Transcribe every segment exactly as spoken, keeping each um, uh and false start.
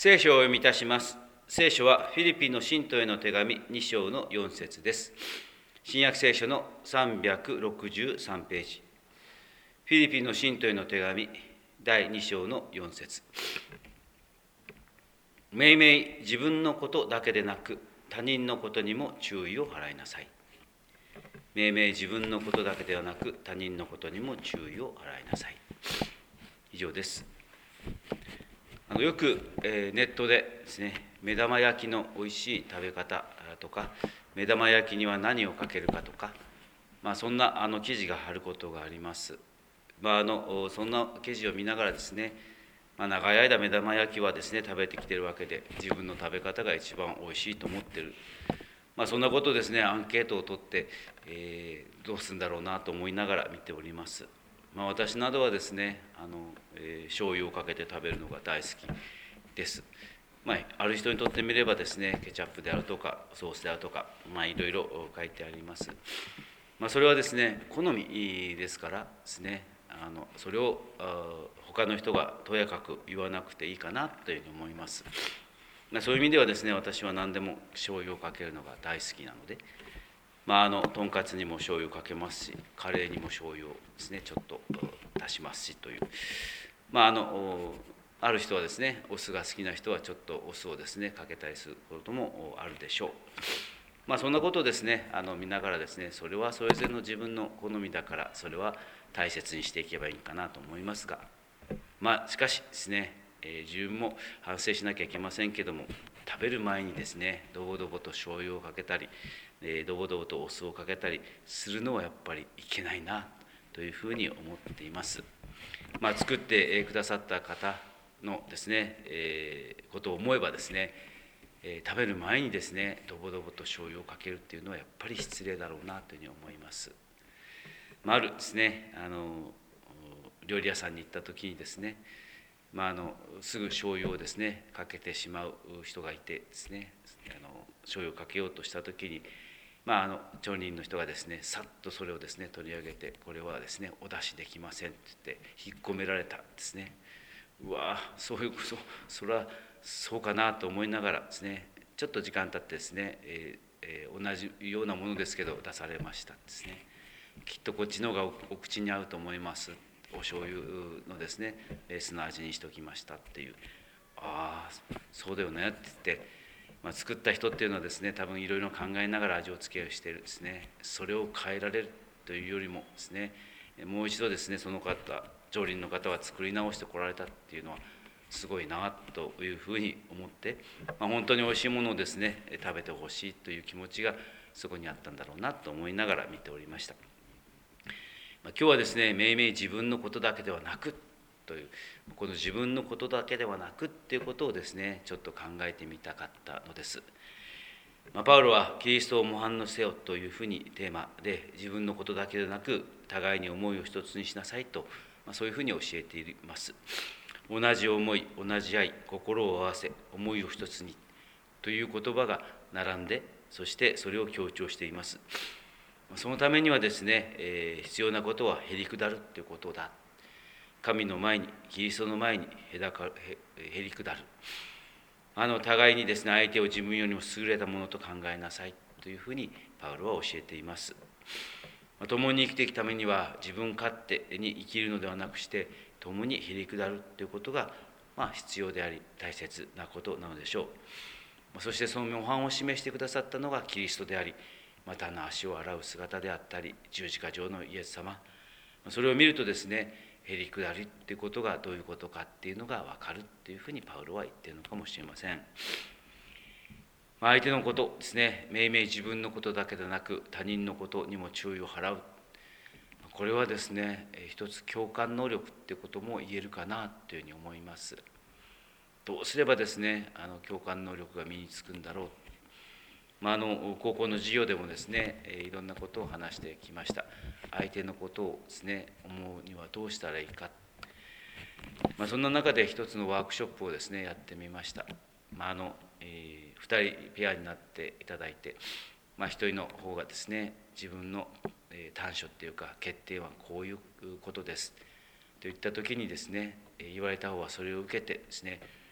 聖書を読みいたします。聖書はフィリピンの信徒への手紙に章のよん節です。新約聖書のさんびゃくろくじゅうさんページ。フィリピンの信徒への手紙だいに章のよん節。めいめい自分のことだけでなく他人のことにも注意を払いなさい。めいめい自分のことだけではなく他人のことにも注意を払いなさい。以上です。あのよく、えー、ネットでですね、目玉焼きのおいしい食べ方とか、目玉焼きには何をかけるかとか、まあ、そんなあの記事が貼ることがあります。まあ、あのそんな記事を見ながらですね、まあ、長い間目玉焼きはですね食べてきているわけで、自分の食べ方が一番おいしいと思っている、まあ、そんなことですね、アンケートを取って、えー、どうするんだろうなと思いながら見ております。まあ、私などはですね、あの、えー、醤油をかけて食べるのが大好きです。まあ、ある人にとってみればですね、ケチャップであるとかソースであるとか、まあ、いろいろ書いてあります。まあ、それはですね、好みですからですね、あのそれを他の人がとやかく言わなくていいかなというふうに思います。まあ、そういう意味ではですね、私は何でも醤油をかけるのが大好きなので、まあ、あのとんかつにも醤油をかけますし、カレーにも醤油をですねちょっと足しますしという、まああのある人はですね、お酢が好きな人はちょっとお酢をですねかけたりすることもあるでしょう。まあそんなことをですね、あの見ながらですね、それはそれぞれの自分の好みだから、それは大切にしていけばいいかなと思いますが、まあしかしですね、えー、自分も反省しなきゃいけませんけども、食べる前にですね、どぼどぼと醤油をかけたり、えー、どぼどぼとお酢をかけたりするのはやっぱりいけないなというふうに思っています。まあ、作ってくださった方のですね、えー、ことを思えばですね、えー、食べる前にですね、どぼどぼと醤油をかけるっていうのはやっぱり失礼だろうなというふうに思います。まあ、あるですね、あの料理屋さんに行った時にですね、まあ、あのすぐ醤油をですねかけてしまう人がいてですね、あの醤油をかけようとした時に、まあ、あの調理人の人がですねさっとそれをですね取り上げて、これはですねお出しできませんって言って引っ込められたんですね。うわそういうこと、それはそうかなと思いながらですね、ちょっと時間経ってですね、えーえー、同じようなものですけど出されましたですね。きっとこっちの方がお口に合うと思います、お醤油のですね酢の味にしておきましたっていう、ああそうだよねって言って、まあ、作った人っていうのはですね多分いろいろ考えながら味を付けをしているですね、それを変えられるというよりもですね、もう一度ですねその方調理人の方は作り直してこられたっていうのはすごいなというふうに思って、まあ、本当においしいものをですね食べてほしいという気持ちがそこにあったんだろうなと思いながら見ておりました。まあ、今日はですね、めいめい自分のことだけではなくという、この自分のことだけではなくっていうことをですねちょっと考えてみたかったのです。まあ、パウロはキリストを模範のせよというふうにテーマで、自分のことだけでなく互いに思いを一つにしなさいと、まあ、そういうふうに教えています。同じ思い、同じ愛、心を合わせ、思いを一つにという言葉が並んで、そしてそれを強調しています。そのためにはですね、えー、必要なことはへりくだるということだ。神の前に、キリストの前にへだかへへりくだる。あの互いにですね、相手を自分よりも優れたものと考えなさいというふうにパウロは教えています。共に生きていくためには自分勝手に生きるのではなくして、共にへりくだるということが、まあ、必要であり大切なことなのでしょう。そしてその模範を示してくださったのがキリストであり、またの足を洗う姿であったり、十字架上のイエス様、それを見るとですね、へりくだりっていうことがどういうことかっていうのが分かるっていうふうにパウロは言っているのかもしれません。相手のことですね、めいめい自分のことだけでなく他人のことにも注意を払う、これはですね一つ共感能力っていうことも言えるかなというふうに思います。どうすればですねあの共感能力が身につくんだろう。まあ、あの高校の授業でもですねいろんなことを話してきました。相手のことをですね思うにはどうしたらいいか、まあ、そんな中で一つのワークショップをですねやってみました。まああのえー、ふたりペアになっていただいて、まあ、ひとりの方がですね自分の、えー、短所っていうか欠点はこういうことですといった時にですね言われた方はそれを受けてですね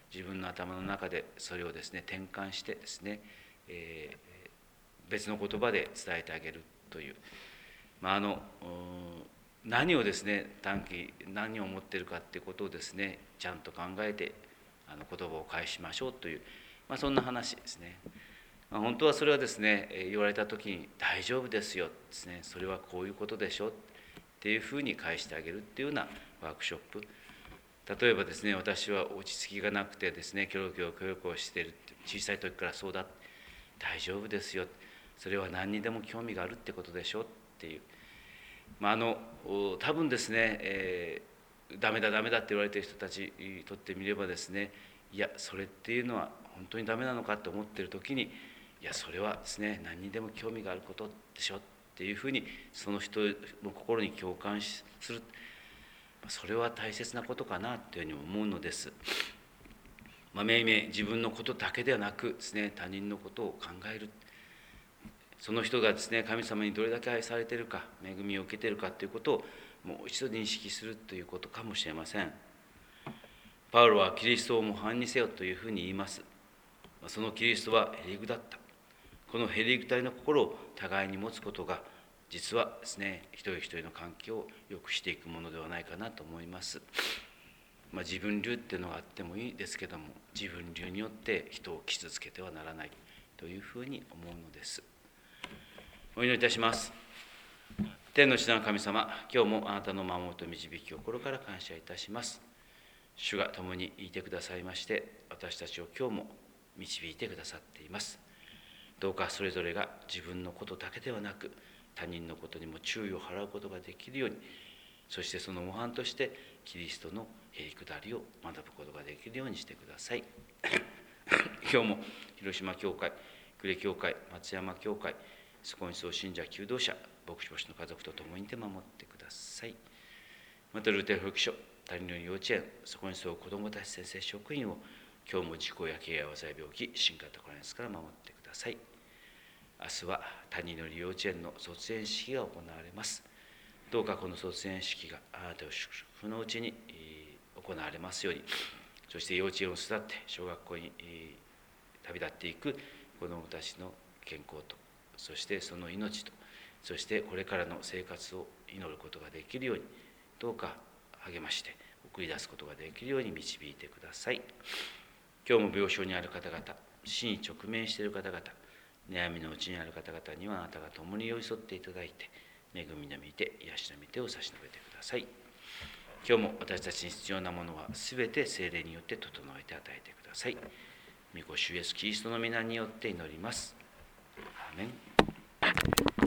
自分の頭の中でそれをですね転換してですね、えー、別の言葉で伝えてあげるという、まあ、あの何をですね短期何を思っているかっていうことをですねちゃんと考えてあの言葉を返しましょうという、まあ、そんな話ですね。まあ、本当はそれはですね言われた時に「大丈夫ですよ」ですね、それはこういうことでしょっていうふうに返してあげるっていうようなワークショップ。例えばですね、私は落ち着きがなくてですねキョロキョロキョロキョロしてる、小さい時からそうだ、大丈夫ですよ、それは何にでも興味があるってことでしょっていう、まあ、あの多分ですね、えー、ダメだダメだって言われている人たちにとってみればですね、いやそれっていうのは本当にダメなのかと思っている時に、いやそれはですね何にでも興味があることでしょっていうふうにその人の心に共感する、それは大切なことかなというふうに思うのです。まあ、めいめい自分のことだけではなくですね他人のことを考える、その人がですね神様にどれだけ愛されているか、恵みを受けているかということをもう一度認識するということかもしれません。パウロはキリストを模範にせよというふうに言います。そのキリストはへりくだった。このへりくだりの心を互いに持つことが実はですね一人一人の関係を良くしていくものではないかなと思います。まあ、自分流っていうのがあってもいいですけども、自分流によって人を傷つけてはならないというふうに思うのです。お祈りいたします。天の父なる神様、今日もあなたの守りと導きを心から感謝いたします。主が共にいてくださいまして、私たちを今日も導いてくださっています。どうかそれぞれが自分のことだけではなく、他人のことにも注意を払うことができるように、そしてその模範としてキリストのへりくだりを学ぶことができるようにしてください。今日も広島教会、呉教会、松山教会、そこにそう信者求道者、牧師牧師の家族と共にて守ってください。またルーテル保育所、谷の幼稚園、そこにそう子どもたち先生職員を今日も事故や怪我や災病気、新型コロナから守ってください。明日は谷の幼稚園の卒園式が行われます。どうかこの卒園式があなたを祝福のうちに行われますように、そして幼稚園を育って小学校に旅立っていく子どもたちの健康と、そしてその命と、そしてこれからの生活を祈ることができるように、どうか励まして送り出すことができるように導いてください。今日も病床にある方々、死に直面している方々、悩みのうちにある方々にはあなたが共に寄り添っていただいて、恵みの御手、癒しの御手を差し伸べてください。今日も私たちに必要なものはすべて聖霊によって整えて与えてください。御子主イエスキリストの皆によって祈ります。アーメン。